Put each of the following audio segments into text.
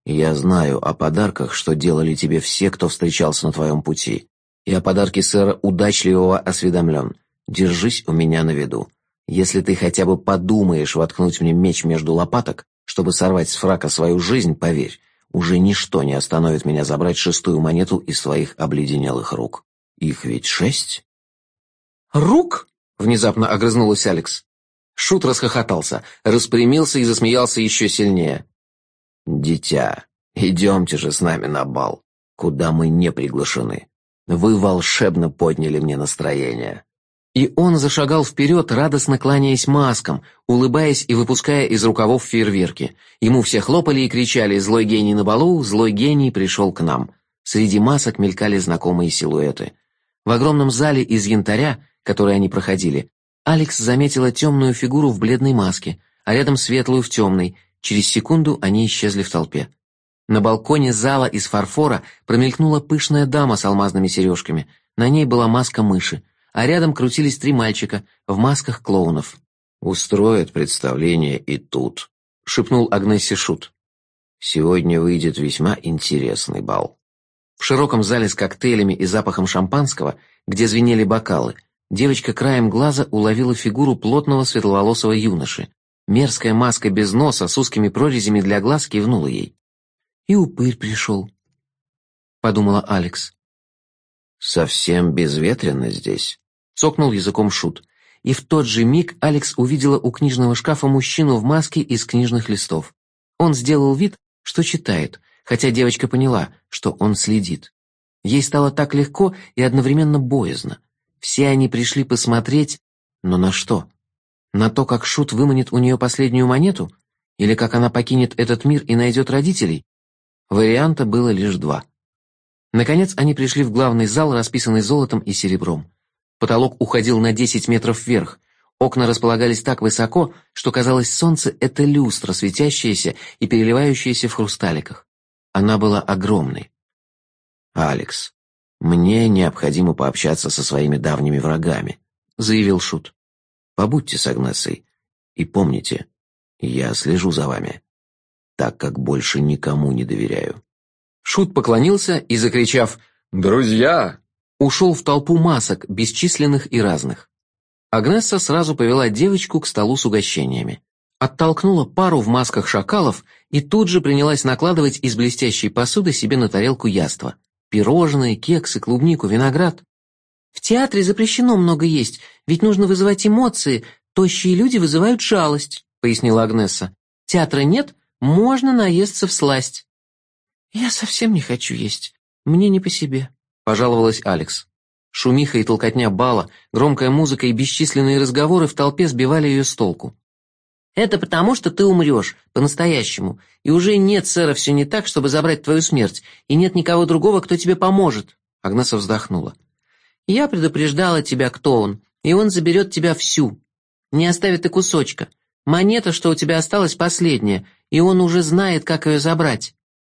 Я знаю о подарках, что делали тебе все, кто встречался на твоем пути. И о подарке сэра Удачливого осведомлен. Держись у меня на виду. Если ты хотя бы подумаешь воткнуть мне меч между лопаток, чтобы сорвать с фрака свою жизнь, поверь, уже ничто не остановит меня забрать 6-ю монету из твоих обледенелых рук. Их ведь 6? «Рук?» — внезапно огрызнулась Алекс. Шут расхохотался, распрямился и засмеялся еще сильнее. «Дитя, идемте же с нами на бал, куда мы не приглашены. Вы волшебно подняли мне настроение». И он зашагал вперед, радостно кланяясь маскам, улыбаясь и выпуская из рукавов фейерверки. Ему все хлопали и кричали: «Злой гений на балу, злой гений пришел к нам». Среди масок мелькали знакомые силуэты. В огромном зале из янтаря, который они проходили, Алекс заметила темную фигуру в бледной маске, а рядом светлую в темной. Через секунду они исчезли в толпе. На балконе зала из фарфора промелькнула пышная дама с алмазными сережками. На ней была маска мыши, а рядом крутились 3 мальчика в масках клоунов. «Устроят представление и тут», — шепнул Агнессе Шут. «Сегодня выйдет весьма интересный бал». В широком зале с коктейлями и запахом шампанского, где звенели бокалы, девочка краем глаза уловила фигуру плотного светловолосого юноши. Мерзкая маска без носа с узкими прорезями для глаз кивнула ей. «И упырь пришел», — подумала Алекс. «Совсем безветренно здесь», — цокнул языком Шут. И в тот же миг Алекс увидела у книжного шкафа мужчину в маске из книжных листов. Он сделал вид, что читает, хотя девочка поняла, что он следит. Ей стало так легко и одновременно боязно. Все они пришли посмотреть, но на что? На то, как Шут выманит у нее последнюю монету? Или как она покинет этот мир и найдет родителей? Варианта было лишь 2. Наконец они пришли в главный зал, расписанный золотом и серебром. Потолок уходил на 10 метров вверх. Окна располагались так высоко, что казалось, солнце — это люстра, светящаяся и переливающаяся в хрусталиках. Она была огромной. «Алекс, мне необходимо пообщаться со своими давними врагами», — заявил Шут. «Побудьте с Агнессой. И помните, я слежу за вами, так как больше никому не доверяю». Шут поклонился и, закричав «Друзья!», ушел в толпу масок, бесчисленных и разных. Агнесса сразу повела девочку к столу с угощениями. Оттолкнула пару в масках шакалов и тут же принялась накладывать из блестящей посуды себе на тарелку яства. Пирожные, кексы, клубнику, виноград. «В театре запрещено много есть, ведь нужно вызывать эмоции, тощие люди вызывают жалость», — пояснила Агнесса. «Театра нет, можно наесться всласть». «Я совсем не хочу есть, мне не по себе», — пожаловалась Алекс. Шумиха и толкотня бала, громкая музыка и бесчисленные разговоры в толпе сбивали ее с толку. «Это потому, что ты умрешь, по-настоящему, и уже нет, сэра, все не так, чтобы забрать твою смерть, и нет никого другого, кто тебе поможет», — Агнесса вздохнула. «Я предупреждала тебя, кто он, и он заберет тебя всю. Не оставит и кусочка. Монета, что у тебя осталась, последняя, и он уже знает, как ее забрать».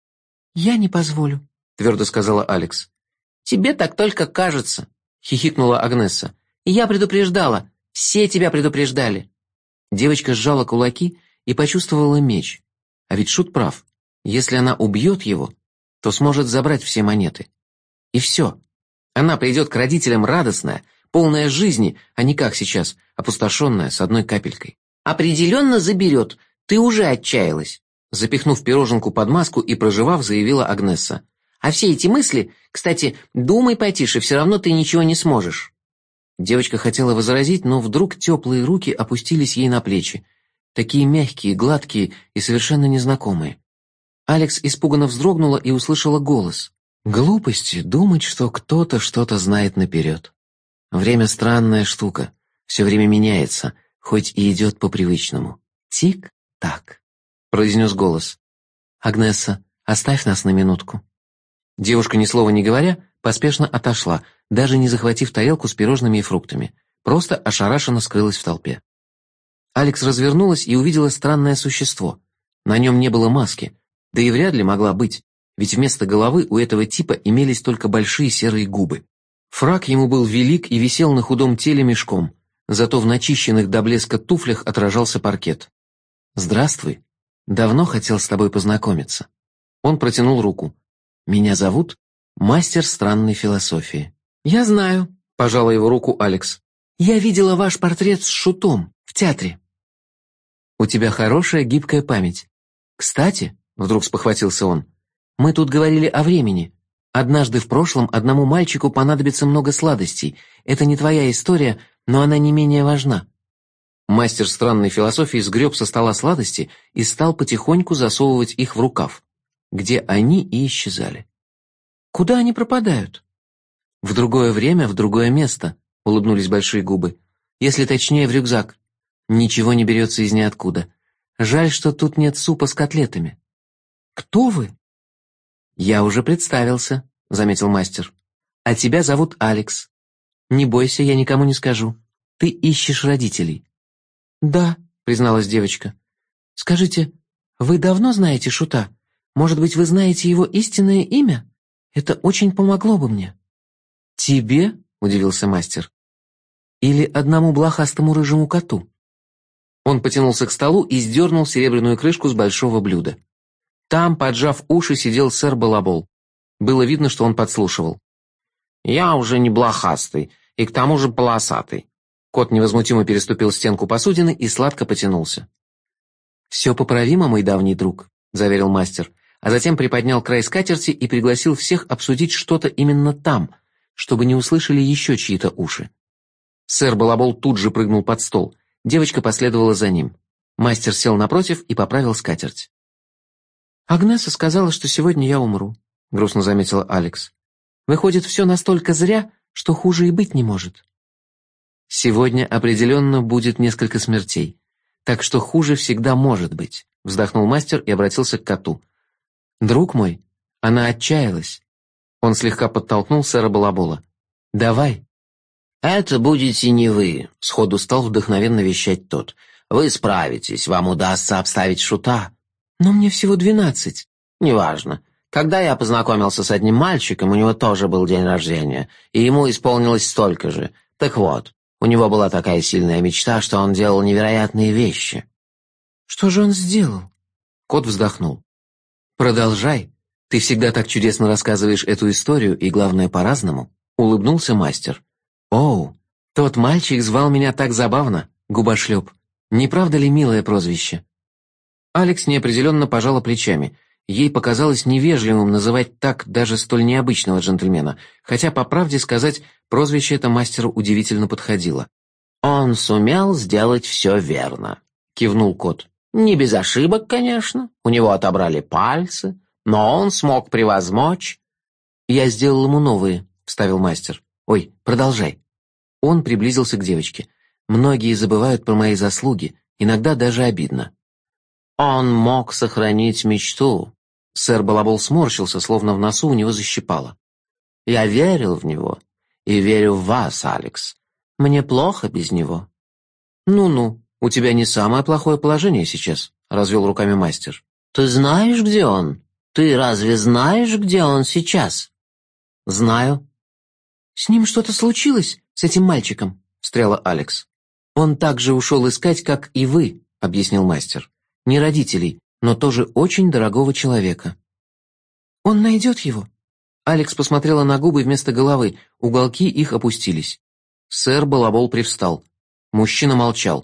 «Я не позволю», — твердо сказала Алекс. «Тебе так только кажется», — хихикнула Агнесса. «И я предупреждала, все тебя предупреждали». Девочка сжала кулаки и почувствовала меч. А ведь Шут прав. Если она убьет его, то сможет забрать все монеты. И все. Она придет к родителям радостная, полная жизни, а не как сейчас, опустошенная с одной капелькой. «Определенно заберет, ты уже отчаялась», запихнув пироженку под маску и прожевав, заявила Агнесса. «А все эти мысли, кстати, думай потише, все равно ты ничего не сможешь». Девочка хотела возразить, но вдруг теплые руки опустились ей на плечи. Такие мягкие, гладкие и совершенно незнакомые. Алекс испуганно вздрогнула и услышала голос. Глупости думать, что кто-то что-то знает наперед. Время странная штука, все время меняется, хоть и идет по привычному. Тик-так, произнес голос. «Агнесса, оставь нас на минутку». Девушка, ни слова не говоря, поспешно отошла, даже не захватив тарелку с пирожными и фруктами, просто ошарашенно скрылась в толпе. Алекс развернулась и увидела странное существо. На нем не было маски, да и вряд ли могла быть, ведь вместо головы у этого типа имелись только большие серые губы. Фрак ему был велик и висел на худом теле мешком, зато в начищенных до блеска туфлях отражался паркет. «Здравствуй. Давно хотел с тобой познакомиться». Он протянул руку. «Меня зовут Мастер странной философии». «Я знаю», — пожала его руку Алекс. «Я видела ваш портрет с Шутом в театре». «У тебя хорошая гибкая память. Кстати», — вдруг спохватился он, — «мы тут говорили о времени. Однажды в прошлом одному мальчику понадобится много сладостей. Это не твоя история, но она не менее важна». Мастер странной философии сгреб со стола сладости и стал потихоньку засовывать их в рукав, где они и исчезали. «Куда они пропадают?» «В другое время, в другое место», — улыбнулись большие губы. «Если точнее, в рюкзак. Ничего не берется из ниоткуда. Жаль, что тут нет супа с котлетами». «Кто вы?» «Я уже представился», — заметил мастер. «А тебя зовут Алекс. Не бойся, я никому не скажу. Ты ищешь родителей». «Да», — призналась девочка. «Скажите, вы давно знаете Шута? Может быть, вы знаете его истинное имя? Это очень помогло бы мне». «Тебе?» — удивился мастер. «Или одному блохастому рыжему коту?» Он потянулся к столу и сдернул серебряную крышку с большого блюда. Там, поджав уши, сидел сэр Балабол. Было видно, что он подслушивал. «Я уже не блохастый, и к тому же полосатый». Кот невозмутимо переступил стенку посудины и сладко потянулся. «Все поправимо, мой давний друг», — заверил мастер, а затем приподнял край скатерти и пригласил всех обсудить что-то именно там, чтобы не услышали еще чьи-то уши. Сэр Балабол тут же прыгнул под стол. Девочка последовала за ним. Мастер сел напротив и поправил скатерть. «Агнеса сказала, что сегодня я умру», — грустно заметила Алекс. «Выходит, все настолько зря, что хуже и быть не может». «Сегодня определенно будет несколько смертей, так что хуже всегда может быть», — вздохнул мастер и обратился к коту. «Друг мой, она отчаялась». Он слегка подтолкнул сэра Балабола. «Давай». «Это будете не вы», — сходу стал вдохновенно вещать тот. «Вы справитесь, вам удастся обставить Шута». «Но мне всего 12». «Неважно. Когда я познакомился с одним мальчиком, у него тоже был день рождения, и ему исполнилось столько же. Так вот, у него была такая сильная мечта, что он делал невероятные вещи». «Что же он сделал?» Кот вздохнул. «Продолжай. Ты всегда так чудесно рассказываешь эту историю, и, главное, по-разному», — улыбнулся мастер. «Оу, тот мальчик звал меня так забавно, губошлеп. Не правда ли милое прозвище?» Алекс неопределенно пожала плечами. Ей показалось невежливым называть так даже столь необычного джентльмена, хотя, по правде сказать, прозвище это мастеру удивительно подходило. «Он сумел сделать все верно», — кивнул кот. «Не без ошибок, конечно. У него отобрали пальцы, но он смог превозмочь». «Я сделал ему новые», — вставил мастер. «Ой, продолжай». Он приблизился к девочке. «Многие забывают про мои заслуги, иногда даже обидно». «Он мог сохранить мечту». Сэр Балабол сморщился, словно в носу у него защипало. «Я верил в него и верю в вас, Алекс. Мне плохо без него». «Ну-ну, у тебя не самое плохое положение сейчас», — развел руками мастер. «Ты знаешь, где он? Ты разве знаешь, где он сейчас?» «Знаю». «С ним что-то случилось, с этим мальчиком?» — встряла Алекс. «Он так же ушел искать, как и вы», — объяснил мастер. «Не родителей, но тоже очень дорогого человека». «Он найдет его?» Алекс посмотрела на губы вместо головы, уголки их опустились. Сэр Балабол привстал. Мужчина молчал.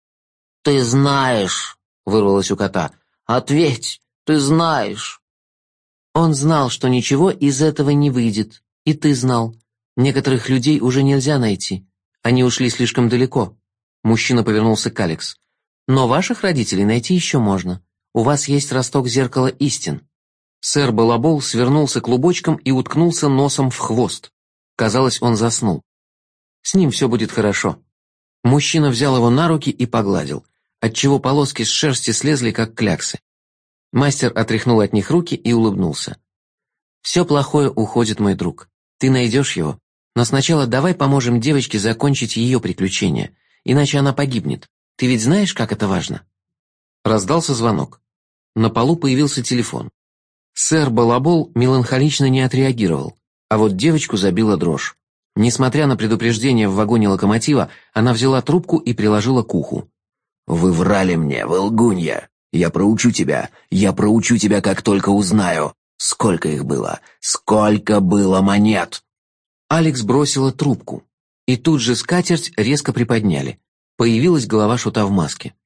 «Ты знаешь», — вырвалось у кота. «Ответь, ты знаешь». Он знал, что ничего из этого не выйдет. И ты знал. Некоторых людей уже нельзя найти. Они ушли слишком далеко. Мужчина повернулся к Алекс. Но ваших родителей найти еще можно. У вас есть росток зеркала истин. Сэр Балабол свернулся клубочком и уткнулся носом в хвост. Казалось, он заснул. С ним все будет хорошо. Мужчина взял его на руки и погладил, отчего полоски с шерсти слезли, как кляксы. Мастер отряхнул от них руки и улыбнулся. «Все плохое уходит, мой друг. Ты найдешь его. Но сначала давай поможем девочке закончить ее приключения, иначе она погибнет. Ты ведь знаешь, как это важно?» Раздался звонок. На полу появился телефон. Сэр Балабол меланхолично не отреагировал, а вот девочку забила дрожь. Несмотря на предупреждение в вагоне локомотива, она взяла трубку и приложила к уху. «Вы врали мне, вы лгунья!» Я проучу тебя, как только узнаю. Сколько их было? Сколько было монет?» Алекс бросила трубку, и тут же скатерть резко приподняли. Появилась голова Шута в маске.